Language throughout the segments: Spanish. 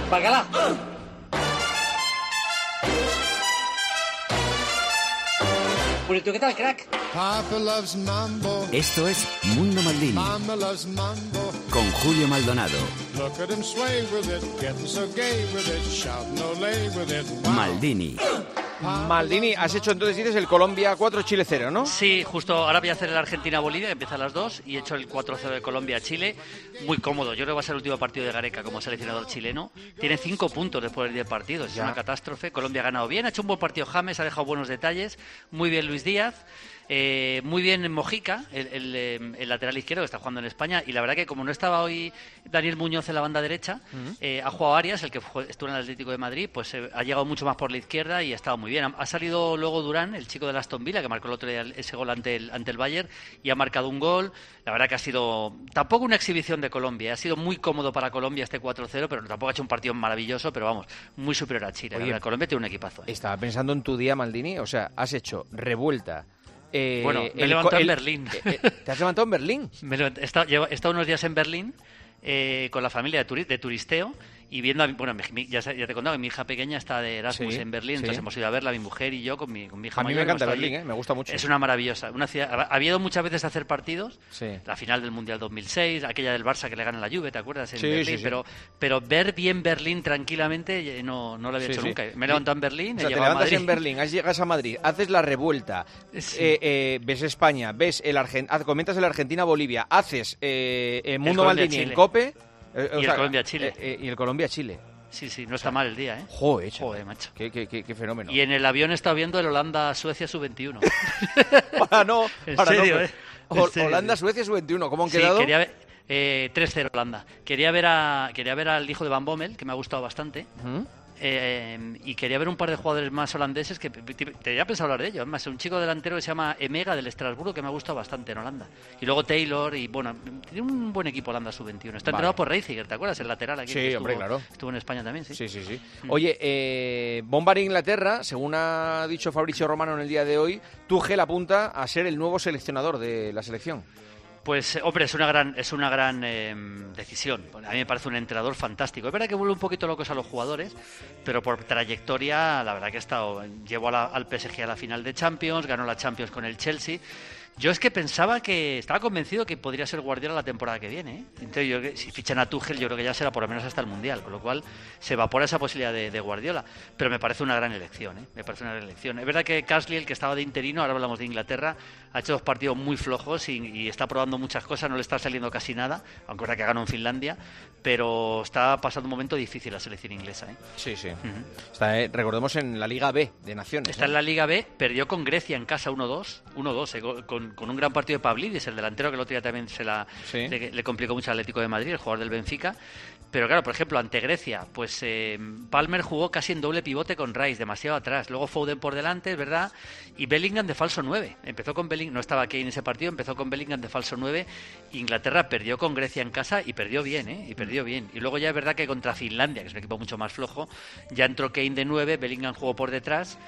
Bacala. Purito, ¿qué tal, crack? Papa loves mambo. Esto es Mundo Maldini. Mama loves mambo. Con Julio Maldonado. Look at him sway with it, getting so gay with it, shouting olé with it. Wow. Maldini. Maldini, has hecho entonces, dices, el Colombia 4, Chile 0, ¿no? Sí, justo ahora voy a hacer el Argentina-Bolivia, que empieza a las 2, y he hecho el 4-0 de Colombia-Chile. Muy cómodo, yo creo que va a ser el último partido de Gareca como seleccionador chileno. Tiene 5 puntos después del 10 partidos, es una catástrofe. Colombia ha ganado bien, ha hecho un buen partido James, ha dejado buenos detalles, muy bien Luis Díaz. Muy bien Mojica, el lateral izquierdo que está jugando en España, y la verdad que como no estaba hoy Daniel Muñoz en la banda derecha, ha jugado Arias, el que estuvo en el Atlético de Madrid, pues ha llegado mucho más por la izquierda y ha estado muy bien. Ha salido luego Durán, el chico del Aston Villa, que marcó el otro día ese gol ante el Bayern, y ha marcado un gol. La verdad que ha sido tampoco una exhibición de Colombia, ha sido muy cómodo para Colombia este 4-0, pero tampoco ha hecho un partido maravilloso, pero vamos, muy superior a Chile. Oye, Colombia tiene un equipazo. Estaba pensando en tu día, Maldini, o sea, has hecho revuelta. Bueno, me he levantado en Berlín. ¿Te has levantado en Berlín? He estado unos días en Berlín con la familia de turisteo y viendo, bueno, ya te he contado que mi hija pequeña está de Erasmus en Berlín, entonces hemos ido a verla, mi mujer y yo, con mi hija mayor. A mí me encanta Berlín, me gusta mucho. Es una maravillosa, una ciudad. Ha habido muchas veces a hacer partidos, la final del Mundial 2006, aquella del Barça que le gana la Juve, ¿te acuerdas? En Berlín, pero ver bien Berlín tranquilamente no lo había hecho nunca. Me he levantado en Berlín, o sea, te levantas en Berlín, llegas a Madrid, haces la revuelta, ves España, comentas el Argentina-Bolivia, haces Mundo Maldini en COPE... y el Colombia-Chile. Y el Colombia-Chile. Sí, no está mal el día, ¿eh? Joder, macho. Qué fenómeno. Y en el avión he estado viendo el Holanda-Suecia sub-21. En serio, ¿eh? Holanda-Suecia sub-21, ¿cómo han quedado? Quería ver, 3-0 Holanda. Quería ver al hijo de Van Bommel, que me ha gustado bastante. Y quería ver un par de jugadores más holandeses que te había pensado hablar de ellos. Además, un chico delantero que se llama Emega del Estrasburgo que me ha gustado bastante en Holanda. Y luego Taylor, y bueno, tiene un buen equipo Holanda sub-21. Está entrenado por Reisiger, ¿te acuerdas? El lateral aquí. Sí, hombre, claro. Estuvo en España también, sí. Sí. Oye, Bombar Inglaterra, según ha dicho Fabrizio Romano en el día de hoy, Tuchel apunta a ser el nuevo seleccionador de la selección. Pues, hombre, es una gran decisión. A mí me parece un entrenador fantástico. Es verdad que vuelve un poquito locos a los jugadores, pero por trayectoria, la verdad que llevó al PSG a la final de Champions, ganó la Champions con el Chelsea. Yo es que estaba convencido que podría ser Guardiola la temporada que viene, ¿eh? Entonces, si fichan a Tuchel, yo creo que ya será por lo menos hasta el Mundial, con lo cual se evapora esa posibilidad de Guardiola. Pero me parece una gran elección, ¿eh? Es verdad que Carsley, el que estaba de interino, ahora hablamos de Inglaterra, ha hecho 2 partidos muy flojos y está probando muchas cosas, no le está saliendo casi nada, aunque ahora que ganó en Finlandia, pero está pasando un momento difícil la selección inglesa, ¿eh? Sí. Está, recordemos, en la Liga B de Naciones. Está en la Liga B, perdió con Grecia en casa 1-2, con un gran partido de Pavlidis, el delantero que el otro día también le complicó mucho al Atlético de Madrid, el jugador del Benfica. Pero claro, por ejemplo, ante Grecia, pues Palmer jugó casi en doble pivote con Rice, demasiado atrás. Luego Foden por delante, es verdad, y Bellingham de falso 9. Empezó con Bellingham, no estaba Kane en ese partido, empezó con Bellingham de falso 9. Inglaterra perdió con Grecia en casa y perdió bien, ¿eh? Y luego ya es verdad que contra Finlandia, que es un equipo mucho más flojo, ya entró Kane de 9, Bellingham jugó por detrás.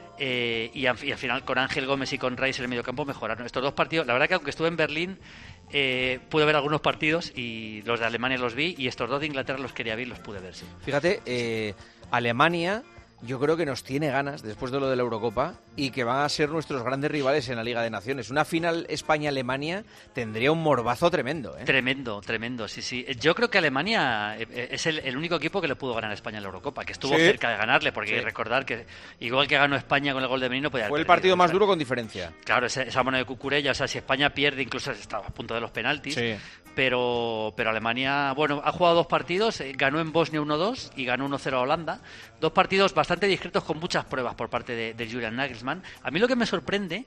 Y al final con Ángel Gómez y con Rice en el mediocampo mejoraron estos 2 partidos. La verdad que aunque estuve en Berlín pude ver algunos partidos y los de Alemania los vi, y estos 2 de Inglaterra los quería ver y los pude ver, sí. Fíjate, Alemania yo creo que nos tiene ganas después de lo de la Eurocopa y que van a ser nuestros grandes rivales en la Liga de Naciones. Una final España-Alemania tendría un morbazo tremendo, ¿eh? Tremendo, sí. Yo creo que Alemania es el único equipo que le pudo ganar a España en la Eurocopa, que estuvo cerca de ganarle, porque hay que recordar que igual que ganó España con el gol de Menino, podía haber fue el perdido, partido más duro con diferencia. Claro, esa mano de Cucurella, o sea, si España pierde, incluso estaba a punto de los penaltis. Sí. Pero Alemania, bueno, ha jugado 2 partidos, ganó en Bosnia 1-2 y ganó 1-0 a Holanda. 2 partidos bastante discretos con muchas pruebas por parte de Julian Nagelsmann. A mí lo que me sorprende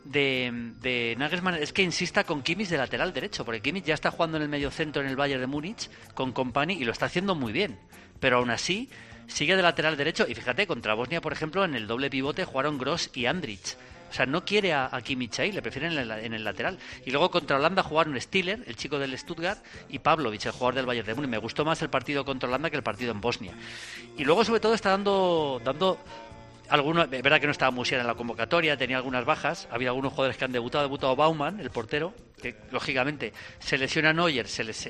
de Nagelsmann es que insista con Kimmich de lateral derecho, porque Kimmich ya está jugando en el mediocentro en el Bayern de Múnich con Kompany y lo está haciendo muy bien. Pero aún así sigue de lateral derecho, y fíjate, contra Bosnia, por ejemplo, en el doble pivote jugaron Gross y Andrich. O sea, no quiere a Kimmich ahí, le prefieren en el lateral. Y luego contra Holanda jugaron Stiller, el chico del Stuttgart, y Pavlovic, el jugador del Bayern de Múnich. Me gustó más el partido contra Holanda que el partido en Bosnia. Y luego, sobre todo, está dando algunos. Es verdad que no estaba Musiala en la convocatoria, tenía algunas bajas. Había algunos jugadores que han debutado. Ha debutado Baumann, el portero, que lógicamente se lesiona Neuer,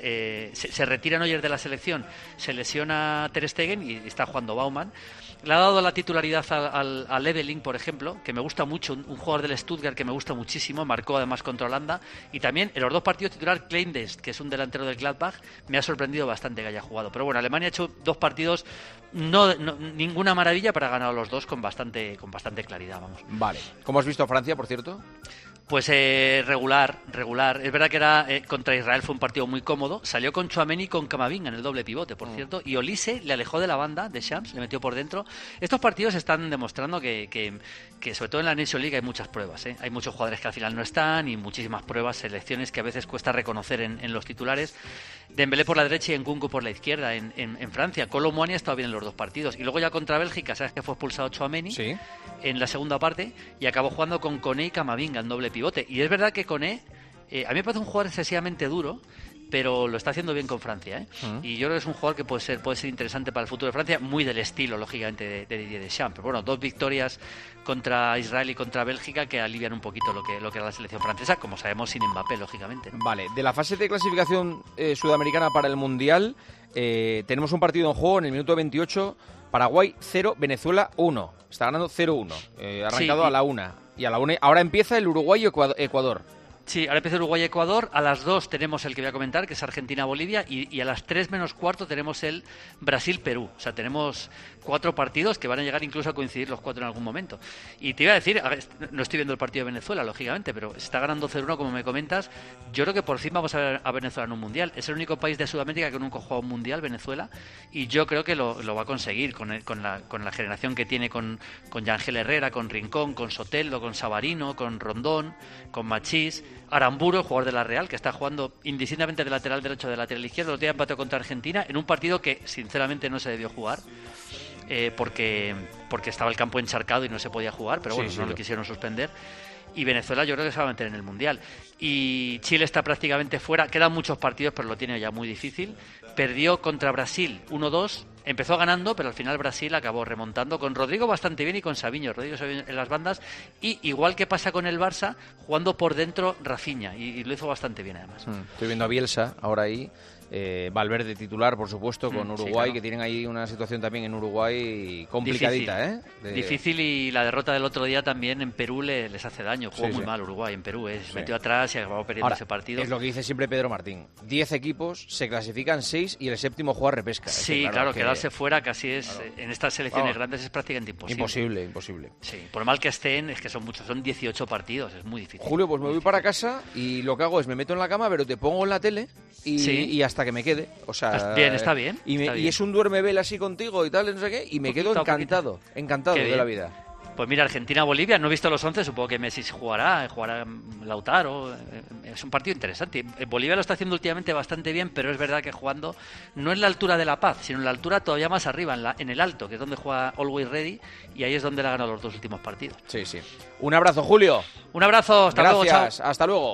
se retira Neuer de la selección, se lesiona Ter Stegen y está jugando Baumann. Le ha dado la titularidad al Eveling, por ejemplo, que me gusta mucho, un jugador del Stuttgart que me gusta muchísimo, marcó además contra Holanda, y también en los 2 partidos titular Kleindest, que es un delantero del Gladbach, me ha sorprendido bastante que haya jugado. Pero bueno, Alemania ha hecho 2 partidos, ninguna maravilla, para ganar los 2 con bastante claridad, vamos. Vale. ¿Cómo has visto a Francia, por cierto? Pues regular. Es verdad que era contra Israel fue un partido muy cómodo. Salió con Tchouaméni y con Camavinga en el doble pivote, por cierto. Y Olise le alejó de la banda de Shams, le metió por dentro. Estos partidos están demostrando que sobre todo en la Nation League hay muchas pruebas. Hay muchos jugadores que al final no están y muchísimas pruebas, selecciones que a veces cuesta reconocer en los titulares. Dembélé por la derecha y Nkunku por la izquierda en Francia. Kolo Muani ha estado bien en los 2 partidos. Y luego ya contra Bélgica, sabes que fue expulsado Tchouaméni en la segunda parte y acabó jugando con Koné y Camavinga en doble pivote. Y es verdad que Koné, a mí me parece un jugador excesivamente duro, pero lo está haciendo bien con Francia, y yo creo que es un jugador que puede ser interesante para el futuro de Francia, muy del estilo, lógicamente, de Didier Deschamps. Pero bueno, 2 victorias contra Israel y contra Bélgica que alivian un poquito lo que era la selección francesa, como sabemos, sin Mbappé, lógicamente, ¿no? Vale, de la fase de clasificación sudamericana para el Mundial, tenemos un partido en juego en el minuto 28, Paraguay 0, Venezuela 1. Está ganando 0-1, arrancado a la 1. Y a la 1, ahora empieza el Uruguay-Ecuador. Sí, ahora empieza Uruguay-Ecuador, a las 2 tenemos el que voy a comentar, que es Argentina-Bolivia, y a las 3 menos cuarto tenemos el Brasil-Perú. O sea, tenemos 4 partidos que van a llegar incluso a coincidir los 4 en algún momento. Y te iba a decir, no estoy viendo el partido de Venezuela, lógicamente, pero está ganando 0-1, como me comentas. Yo creo que por fin vamos a ver a Venezuela en un Mundial. Es el único país de Sudamérica que nunca ha jugado un Mundial, Venezuela, y yo creo que lo va a conseguir con la generación que tiene con Yangel Herrera, con Rincón, con Soteldo, con Savarino, con Rondón, con Machís. Aramburu, el jugador de la Real, que está jugando indistintamente de lateral derecho o de lateral izquierdo, lo tiene empate contra Argentina en un partido que sinceramente no se debió jugar, porque estaba el campo encharcado y no se podía jugar, pero bueno, no lo quisieron suspender. Y Venezuela yo creo que se va a meter en el Mundial. Y Chile está prácticamente fuera, quedan muchos partidos, pero lo tiene ya muy difícil. Perdió contra Brasil 1-2, empezó ganando, pero al final Brasil acabó remontando con Rodrigo bastante bien y con Savinho en las bandas, y igual que pasa con el Barça, jugando por dentro Rafinha, y lo hizo bastante bien además. Estoy viendo a Bielsa ahora ahí. Valverde titular, por supuesto, con Uruguay, claro, que tienen ahí una situación también en Uruguay complicadita. Difícil, y la derrota del otro día también en Perú les hace daño. Jugó muy mal Uruguay en Perú, se metió atrás y acabó perdiendo ese partido. Es lo que dice siempre Pedro Martín: 10 equipos, se clasifican 6 y el 7º juega repesca. Sí, claro, quedarse fuera casi es, en estas selecciones grandes es prácticamente imposible. Imposible. Sí, por mal que estén, es que son muchos, son 18 partidos, es muy difícil. Julio, pues me voy para casa y lo que hago es me meto en la cama, pero te pongo en la tele y hasta que me quede. O sea, está bien. Y es un duerme vela así contigo y tal, no sé qué, y me quedo encantado de la vida. Pues mira, Argentina-Bolivia, no he visto los 11, supongo que Messi jugará Lautaro, es un partido interesante. Bolivia lo está haciendo últimamente bastante bien, pero es verdad que jugando no en la altura de La Paz, sino en la altura todavía más arriba, en el alto, que es donde juega Always Ready, y ahí es donde le ha ganado los 2 últimos partidos. Sí. Un abrazo, Julio. Un abrazo, hasta luego, chao. Hasta luego.